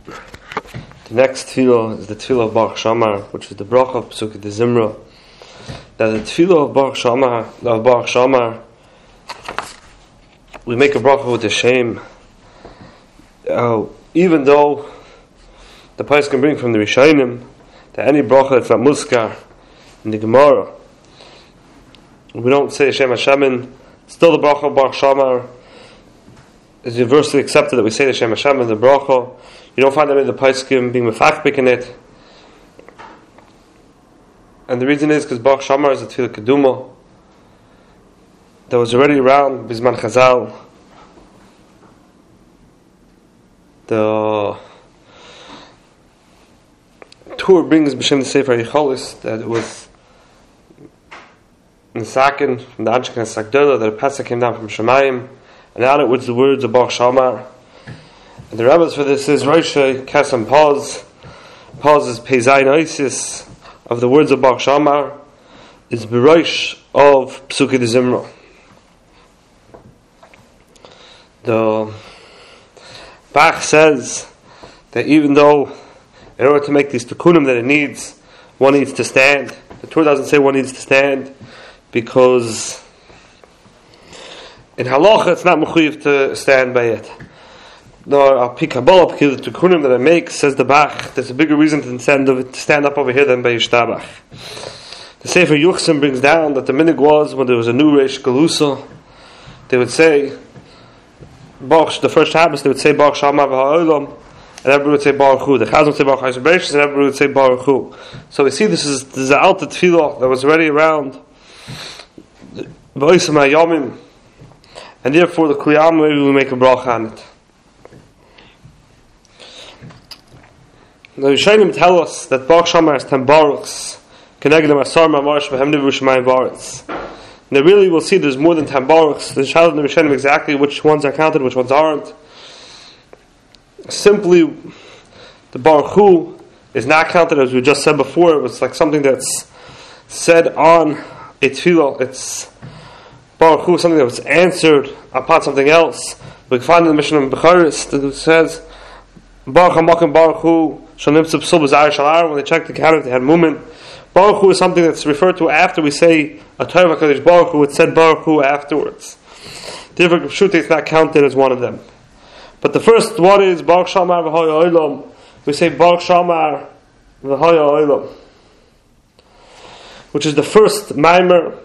The next tefillah is the tefillah of Baruch Shamar, which is the bracha of Pesukei de Zimra. That the tefillah of Baruch Shamar, we make a bracha with the shame. Even though the Pais can bring from the Rishonim that any bracha that's not muskar in the Gemara, we don't say Shem Hashemin. Still, the bracha of Baruch Shamar is universally accepted that we say the Shem Hashemin, the bracha. You don't find any of the Paiskim being mefakbik in it. And the reason is because Baruch Shamar is a tefillah keduma that was already around Bizman Chazal. The Tur brings B'Shem the Sefer Yicholis that it was in the Sakin from the Anshek and Sagdola that a Pesach came down from Shemayim, and out it was the words of Baruch Shamar. And the rabbis for this is Roshei Kesem Paz. Paz is Peizayin Isis of the words of Baruch Shamar is Berosh of Pesukei de Zimra. The Bach says that even though in order to make these tikkunim that it needs, one needs to stand. The Torah doesn't say one needs to stand because in halacha it's not mechuyev to stand by it. Nor al pi Kabbalah, because the tikkunim that it makes, says the Bach, there's a bigger reason to stand up over here than by Yishtabach. The Sefer Yuchsim brings down that the minig was when there was a new Reish Galusa, they would say the first Shabbos they would say Baruch Shamar v'ha'olam, and everybody would say Baruch Hu. The Chazon would say Baruch HaYisrael, and everybody would say Baruch Hu. So we see this is the Alta Tefillah that was already around V'oisem HaYomim, and therefore the Kliyam maybe we make a bracha on it. The Rishonim tell us that Baruch Shamar has 10 baruchs, Keneged Asar Mamash V'hem Nivu Shemayim V'aretz. And then really we'll see there's more than 10 baruchs. There's child in the Rishonim exactly which ones are counted, which ones aren't. Simply, the Baruch Hu is not counted as we just said before. It was like something that's said on a tefillah. It's Baruch Hu, something that was answered upon something else. We can find in the Mishnah in Becharis that it says Baruch HaMakim Baruch Hu Shanim Tzipsul B'Zayir Shalar. When they checked the count, they had Mumin. Baruch Hu is something that's referred to after we say a Torah Kadosh Baruch Hu. It's said Baruch Hu afterwards. Therefore, Pshuta is not counted as one of them. But the first one is Baruch Shamar v'haya olam. We say Baruch Shamar v'haya olam, which is the first maimer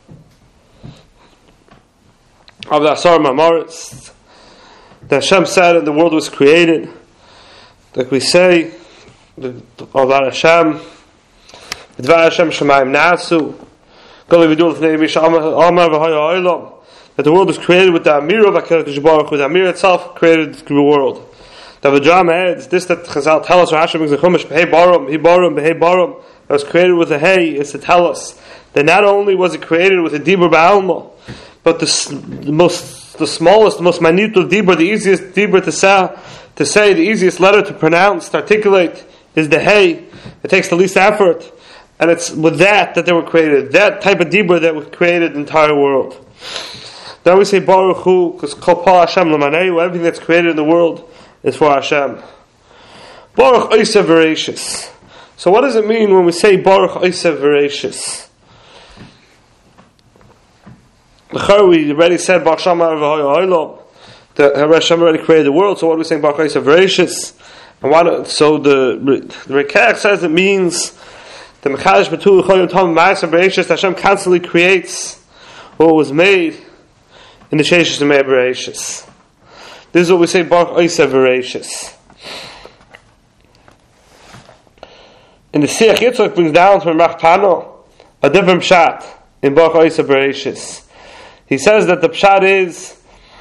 of the Asar Mamaretz that Hashem said and the world was created. Like we say, Alvar Hashem, Dvar Hashem Shemayim Nasu, Goli Vidul Fnei Misha Amar v'haya olam. That the world was created with the Amir of HaKadosh Baruch Hu. The Amir itself created the world. The Vajram adds, this that Chazal tell us, or Hashem brings the Chumash, Behei Barum, Behei Barum, that was created with a Hey, is to tell us that not only was it created with a Dibur Ba'alma, but the smallest, the most minute of Dibur, the easiest Dibur to say, the easiest letter to pronounce, to articulate, is the Hey. It takes the least effort. And it's with that they were created. That type of Dibur that created the entire world. Then we say Baruch Hu, because Kol Pal Hashem L'Manei, everything that's created in the world is for Hashem. Baruch Oisev V'Reishis. So what does it mean when we say Baruch Oisev V'Reishis? We already said Baruch Shamar v'haya olam. That Hashem already created the world, so what are we saying Baruch Oisev V'Reishis? And so the Rekach says it means the Mechadish B'tu L'Choyim Tom Ma'asav V'Reishis, Hashem constantly creates what was made in the Sheishis and Me'er Bereishis. This is what we say Baruch Oisev Bereishis. And the Siach Yitzchak brings down from Rachpano a different pshat in Baruch Oisev Bereishis. He says that the pshat is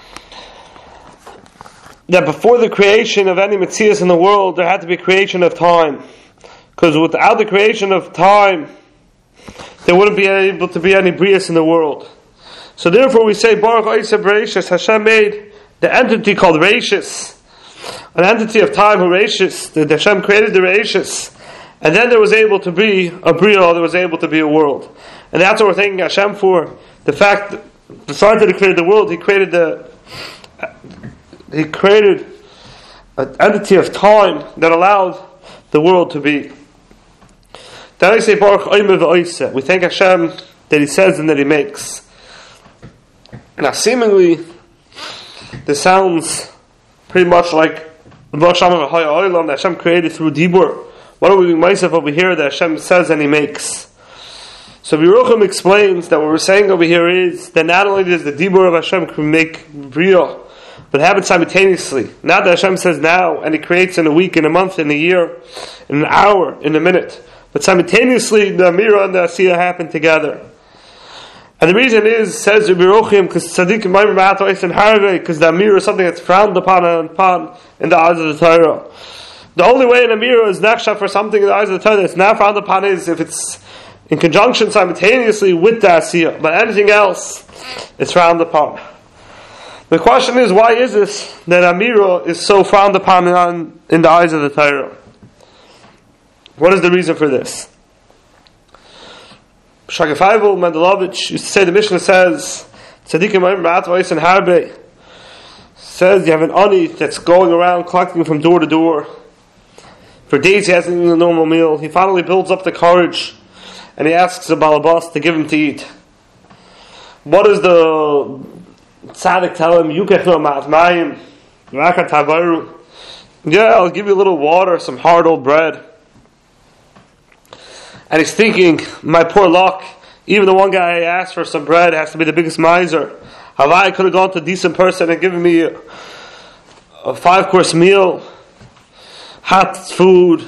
that before the creation of any Metzias in the world, there had to be creation of time. Because without the creation of time, there wouldn't be able to be any Brias in the world. So therefore we say Baruch Oisev Bereishis. Hashem made the entity called Reishis, an entity of time, Reishis. That Hashem created the Reishis, and then there was able to be a Bria, there was able to be a world, and that's what we're thanking Hashem for. The fact that besides that He created the world, He created an entity of time that allowed the world to be. Then I say Baruch Omer v'Oiseh. We thank Hashem that He says and that He makes. Now, seemingly, this sounds pretty much like Baruch Shem v'Haya Olam that Hashem created through Dibur. What are we doing myself over here that Hashem says and He makes? So Yerucham explains that what we're saying over here is that not only does the Dibur of Hashem can make Bria, but it happens simultaneously. Not that Hashem says now, and He creates in a week, in a month, in a year, in an hour, in a minute. But simultaneously, the Amira and the Asiyah happen together. And the reason is, says Rabbi Yerucham, because Tzaddik and Maimer Ma'at Ois and Harvey, because the Amira is something that's frowned upon in the eyes of the Torah. The only way an Amira is nechshav for something in the eyes of the Torah that's not frowned upon is if it's in conjunction simultaneously with the Asiyah. But anything else, it's frowned upon. The question is, why is this that Amira is so frowned upon in the eyes of the Torah? What is the reason for this? Shagafayvel Mendelovich used to say, the Mishnah says, Tzadikim Ma'at V'Ois and Harbe says you have an ani that's going around collecting from door to door. For days he hasn't eaten a normal meal. He finally builds up the courage and he asks the balabas to give him to eat. What does the tzaddik tell him? Yukechno ma'at mayim, raka tavaru. Yeah, I'll give you a little water, some hard old bread. And he's thinking, my poor luck, even the one guy I asked for some bread has to be the biggest miser. I could have gone to a decent person and given me a 5-course meal, hot food,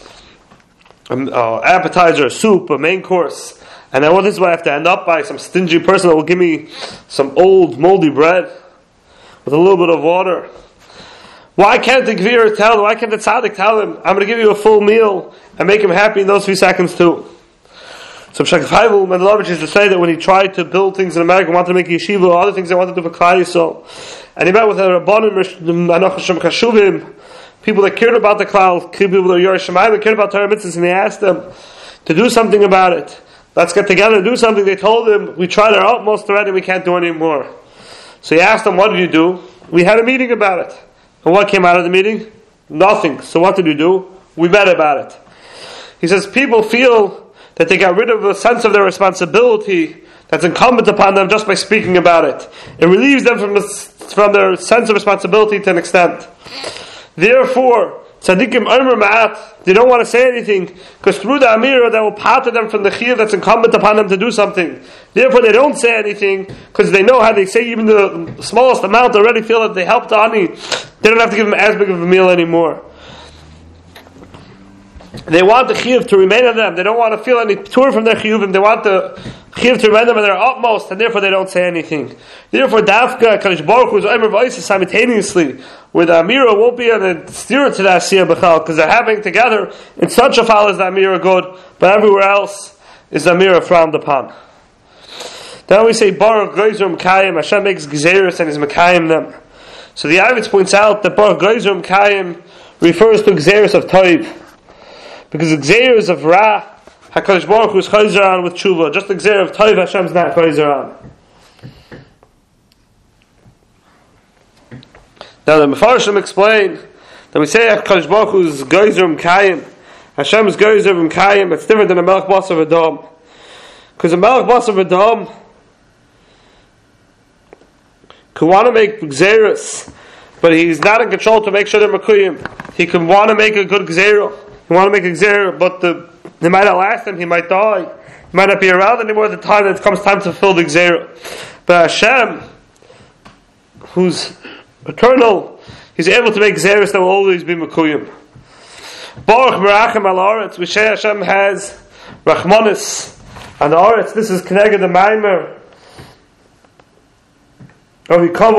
appetizer, soup, a main course. And then this is what I have to end up by, some stingy person that will give me some old moldy bread with a little bit of water. Why can't the Gvir tell, why can't the Tzaddik tell him, I'm going to give you a full meal and make him happy in those few seconds too? So Shagafayvel Mendelovich used to say that when he tried to build things in America, wanted to make a yeshiva, or other things they wanted to do for Klal Yisrael, and he met with a Rabbanim, Anachashim Chashuvim, people that cared about the Klal, people that were Yoreh Shamayim, that cared about Torah mitzvahs, and they asked them to do something about it. Let's get together and do something. They told him, we tried our utmost already, we can't do any more. So he asked them, what did you do? We had a meeting about it. And what came out of the meeting? Nothing. So what did you do? We met about it. He says people feel that they got rid of a sense of their responsibility that's incumbent upon them just by speaking about it. It relieves them from their sense of responsibility to an extent. Therefore, Tzadikim Omer Ma'at, they don't want to say anything, because through the Amira that will pater them from the chiyuv that's incumbent upon them to do something. Therefore they don't say anything, because they know how they say even the smallest amount, they already feel that they helped the ani. They don't have to give them as big of a meal anymore. They want the chiyuv to remain on them. They don't want to feel any tour from their chiyuvim. They want the chiyuv to remain them at their utmost, and therefore they don't say anything. Therefore, Dafka, Kadosh Baruch Hu is Omer V'Oiseh simultaneously, where the Amira won't be on a steer to the Asiyah B'chal, because they're having together, in such a fall is the Amira good, but everywhere else is the Amira frowned upon. Then we say, Baruch Geizer M'kayim, Hashem makes Gzeirus and is M'kayim them. So the Avitz points out that Baruch Geizer M'kayim refers to Gzeirus of Toiv. Because the Gzeirus of Ra, HaKadosh Baruch Hu is Chayzer on with Tshuva. Just the Gzeir of Toiv, Hashem's not Chayzer on. Now the Mefarshim explain that we say HaKadosh Baruch Hu is Geizer M'kayim. Hashem is Geizer M'kayim. It's different than a Melech Basar V'Dam. Because a Melech Basar V'Dam could want to make Gzeirus, but he's not in control to make sure they're Mekuyim. He could want to make a good Gzeirah. He want to make a Gzeirah, but they might not last him. He might die. He might not be around anymore at the time that it comes time to fulfill the Gzeirah. But Hashem, who's eternal, He's able to make Gzeirahs that will always be Mekuyim. Baruch Merachem al Aretz, we say Hashem has Rachmanis on the Aretz. This is Keneged the Maimer. That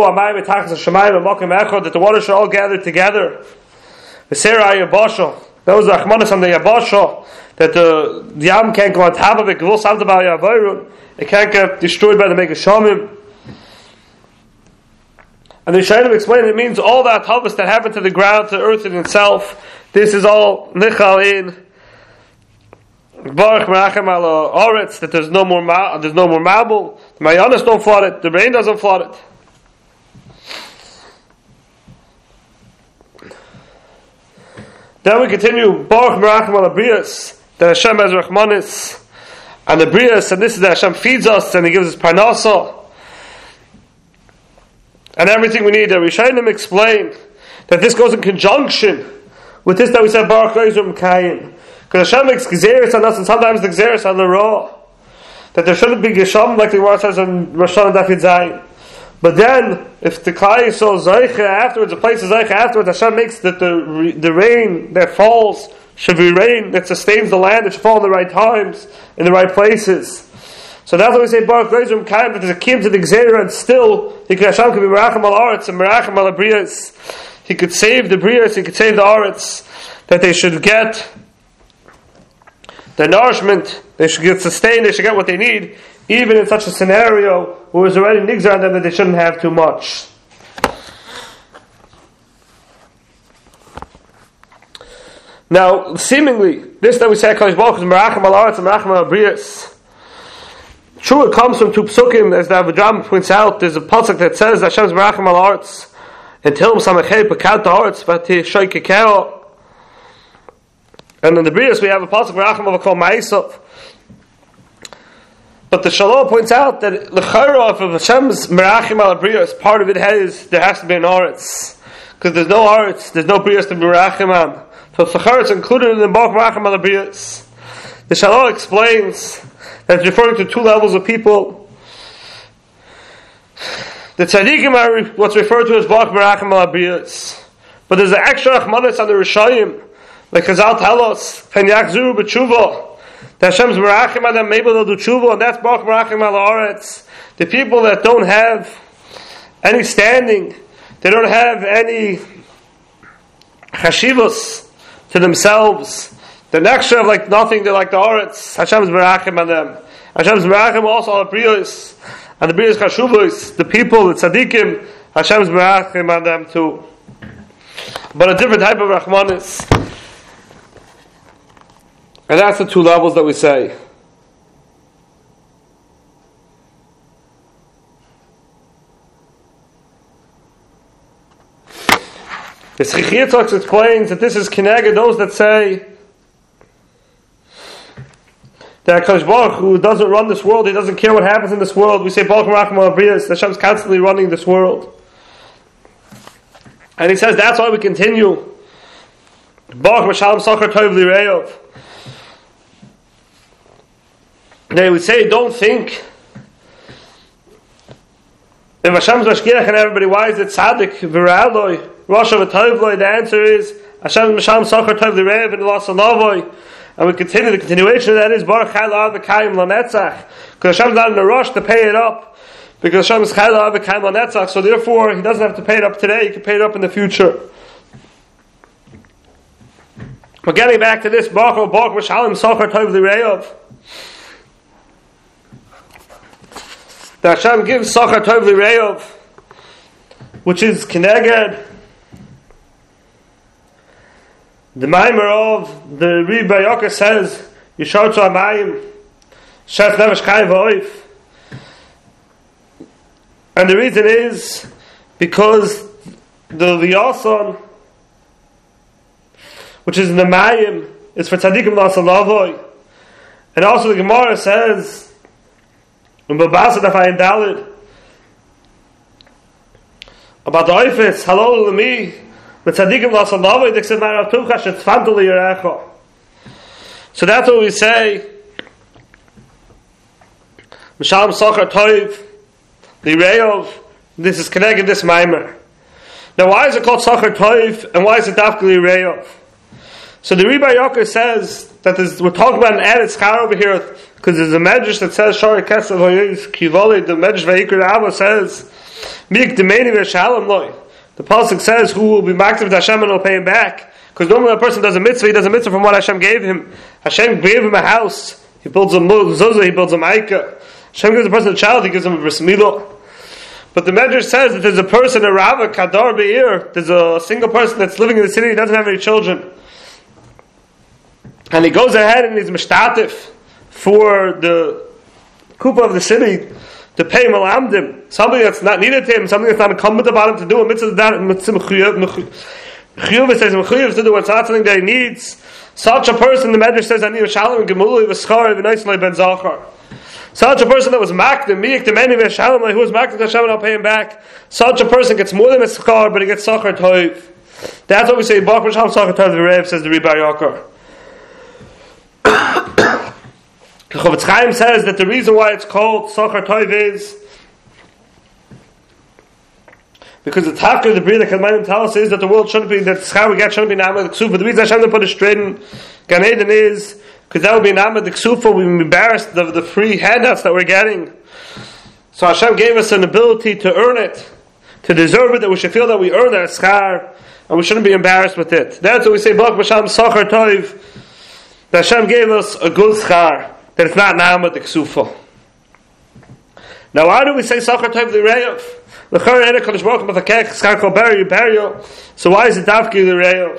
the waters should all gather together. The Sarah Yabasha, that was the Rachmanis on the Yabasha, that the Yam can't go on top of it. It can't get destroyed by the Mega Shamim. And the Shainim explain it means all that harvest that happened to the ground, to the earth in itself. This is all Nichal in Baruch Merachem al Aretz, that there's no more marble. The Mayanas don't flood it. The rain doesn't flood it. Then we continue, Baruch Merachim al Abrias, that Hashem has Rachmanis, and the Brias, and this is that Hashem feeds us, and He gives us Parnasa, and everything we need. The Rishonim explain that this goes in conjunction with this that we said, Baruch Leizur Mekayim. Because Hashem makes Gezeres on us, and sometimes the Gezeres on the Ra. That there shouldn't be Gesham, like the Gemara says in Rosh Hashanah Daf Yud Zayin. But then, if the Klai Yisrael Zaycha afterwards, the place is Zaycha afterwards, Hashem makes that the rain that falls should be rain that sustains the land, it should fall in the right times, in the right places. So that's why we say Baruch Leizur Mekayim, that there's a kiyum to the Gezerah, and still, Hashem could be Merachim al Aretz and Merachim al Abrias. He could save the Brias, He could save the Aretz, that they should get their nourishment, they should get sustained, they should get what they need, even in such a scenario where it's already nigzar on them that they shouldn't have too much. Now, seemingly, this that we say HaKadosh Baruch Hu is Merachim al Aretz and Merachim al Abrias. True, it comes from two psukim, as the Avidraham points out. There's a pasuk that says Hashem's Merachim al Aretz and Tilm Samachei Pekat Aretz V'Tishoy Kekeo. And in the Brias we have a pasuk Merachim al Kol Ma'asav. But the Shalom points out that the Chayra of Hashem's Merachim al Brias, part of it there has to be an Aretz, because there's no Aretz, there's no Brias to be Merachim on. So the Chayra is included in the Baruch Merachim al Brias. The Shalom explains that it's referring to two levels of people. The tzaddikim are what's referred to as Baruch Merachim al Brias, but there's an extra Rachmanis on the Rishayim, like Chazal tell us, Fen Yachzuru B'Tshuva, that Hashem's Merachim on them, maybe they'll do Tshuva, and that's Baruch Merachim al Aretz. The people that don't have any standing, they don't have any chashivos to themselves, they're next to like nothing, they're like the Aretz. Hashem's Merachim on them. Hashem's Merachim also on the Brios, and the Brios Chashuvos, the people, the Tzaddikim, Hashem's Merachim on them too. But a different type of Rachmanis. And that's the two levels that we say. The Tzchichiyah Talks explains that this is Keneged those that say that HaKadosh Baruch Hu doesn't run this world, He doesn't care what happens in this world. We say Baruch Merachim al Brias, Hashem's constantly running this world. And he says that's why we continue Baruch Mashalom Sachar Tov Lireov. They would say, don't think if Hashem's Mashgiach and everybody, why is it Tzaddik V'Ra'aloi Rosh V'Tovloi? The answer is Hashem's Mashalom Sachar Tov Lireov and Los Alavoi. And we continue, the continuation of that is Baruch Chayla Avekayim Lanetzach, because Hashem's not in a rush to pay it up, because Hashem is Chayla Avekayim Lanetzach, so therefore He doesn't have to pay it up today, He can pay it up in the future. But getting back to this, Baruch Mashalom Sachar Tov Lireov, that Hashem gives Sachar Tov Lireov, which is Keneged the Maimer of the Rebbe Yoker says, Yishartzu Amayim, Shef Nevesh Chai V'Oif. And the reason is because the Liason, which is in the Mayim, is for Tzadikim L'Asalavoi. And also the Gemara says, in Babasa Dafayim Dalid, about the Oifetz, Halol L'mi, so that's what we say. Mishalom Sachar Tov Lireov. This is connected this Maimer. Now, why is it called Sachar Tov and why is it Dafka Lireov? So the Rebbe Yoker says that we're talking about an added schar over here because there's a medrash that says Shari Kesav Hoyis Kivoli. The medrash Vayikra Abba says Mik Demeni V'Shalom Loi. The pasuk says, "Who will be maktiv to Hashem and will pay him back?" Because normally a person does a mitzvah, he does a mitzvah from what Hashem gave him. Hashem gave him a house, he builds a zuzah, he builds a maika. Hashem gives a person a child, he gives him a bris milah. But the Medrash says that there's a person, a Rava, Kadar Be'ir, there's a single person that's living in the city, he doesn't have any children. And he goes ahead and he's mishtatif for the kupa of the city, to pay malamdim, something that's not needed to him, something that's not incumbent upon him to do, a mitzvah Chiyuv says Mechuyev to do what's not something that he needs. Such a person, the Medrash says, "Ani v'shalom and gemuli v'schar v'noisnei ben zachar." Such a person that was makdim, miyik the many v'shalom, who was makdim to Hashem and I'll pay him back. Such a person gets more than a schar, but he gets sachar toiv. That's what we say. Baruch v'shalom sachar toiv v'rev, says the Rebbe Yakar. The Chofetz Chaim says that the reason why it's called sachar toiv is because the Tafka of the Bria that Kadmanim tell us is that the world shouldn't be, that schar we get shouldn't be Namad the Ksuf. But the reason Hashem put it straight in Gan Eden is because that would be Namad the Ksufa. We'd be embarrassed of the free handouts that we're getting. So Hashem gave us an ability to earn it, to deserve it, that we should feel that we earn that schar, and we shouldn't be embarrassed with it. That's what we say, Baruch Hashem Sachar Toiv, that Hashem gave us a good schar, that it's not Namad the Ksufa. Now why do we say Sachar Toiv the Reyav? So why is it Davki the Reyav?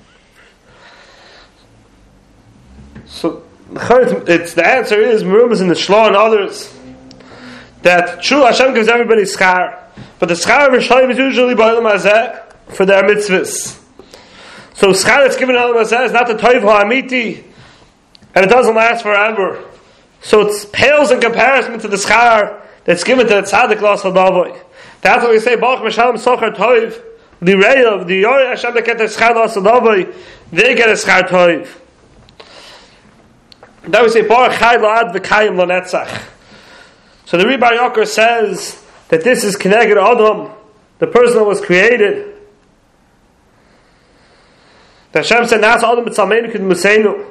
So it's the answer is Merumas in the Shlah and others that true Hashem gives everybody schar, but the schar of Rishayim is usually by Olam Hazeh for their mitzvahs. So schar that's given in Olam Hazeh is not the Toiv HaAmiti, and it doesn't last forever. So it pales in comparison to the schar that's given to the Tzaddik L'Asal Davoi. That's what we say, Baruch Meshalem Sochar Toiv, the Reyav, the Yoreh Hashem that get the schar L'Asal Davoi, they get a schar Toiv. Then we say, Baruch Chai La'ad V'Kayim L'Netzach. So the Rebbe Yakar says that this is Keneged Adam, the person that was created. That Hashem said, Nas Adam B'Tzalmeinu K'd Museinu.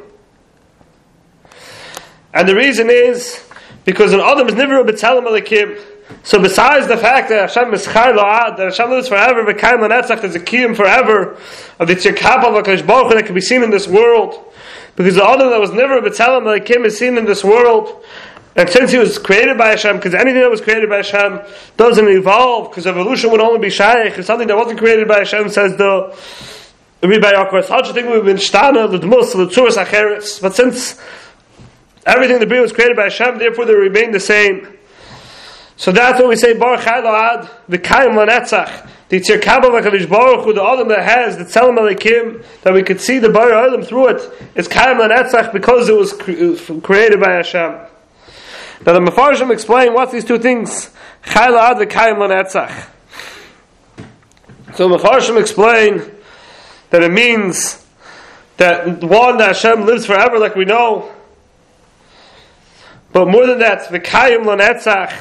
And the reason is, because an Adam is Nivru B'Tzelem Elikim. So besides the fact that Hashem is Chai La'ad, that Hashem lives forever, V'Kayim L'Netzach, there's a Kiyum forever, of the Tzirkap of HaKadosh Baruch Hu that can be seen in this world. Because the Adam that was never B'Tzelem Elikim is seen in this world. And since he was created by Hashem, because anything that was created by Hashem doesn't evolve, because evolution would only be shaykh, if something that wasn't created by Hashem, says the Rebbe Yakar, such a thing would have been shtana, l'dmus, l'tzuras acheres. But since everything in the Bria was created by Hashem, therefore they remain the same. So that's what we say, Baruch Chai La'ad, V'Kayim L'Netzach, the Tzirkab of HaKadosh Baruch Hu, the Adam that has, the Tzelem Elikim, that we could see the Bar Olam through it, is Kayim L'Netzach because it was created by Hashem. Now the Mefarshim explain what's these two things, Chai La'ad V'Kayim L'Netzach. So the Mefarshim explain that it means that one, that Hashem lives forever like we know, but more than that, V'Kayim L'Netzach,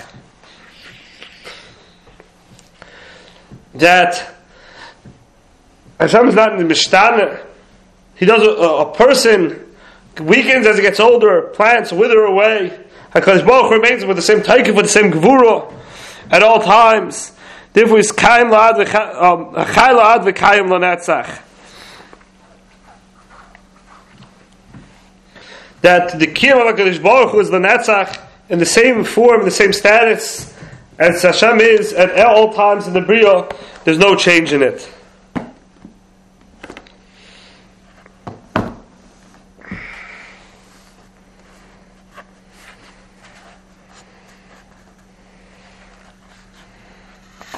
that Hashem is not in the Mishtana. He does a person weakens as he gets older, plants wither away. HaKadosh Baruch Hu remains with the same taikif, with the same gevura at all times. Therefore, it's Chai La'ad V'Kayim L'Netzach. That the Kiyum of HaKadosh Baruch Hu is the Netzach in the same form, the same status as Hashem is at all times in the Bria. There's no change in it.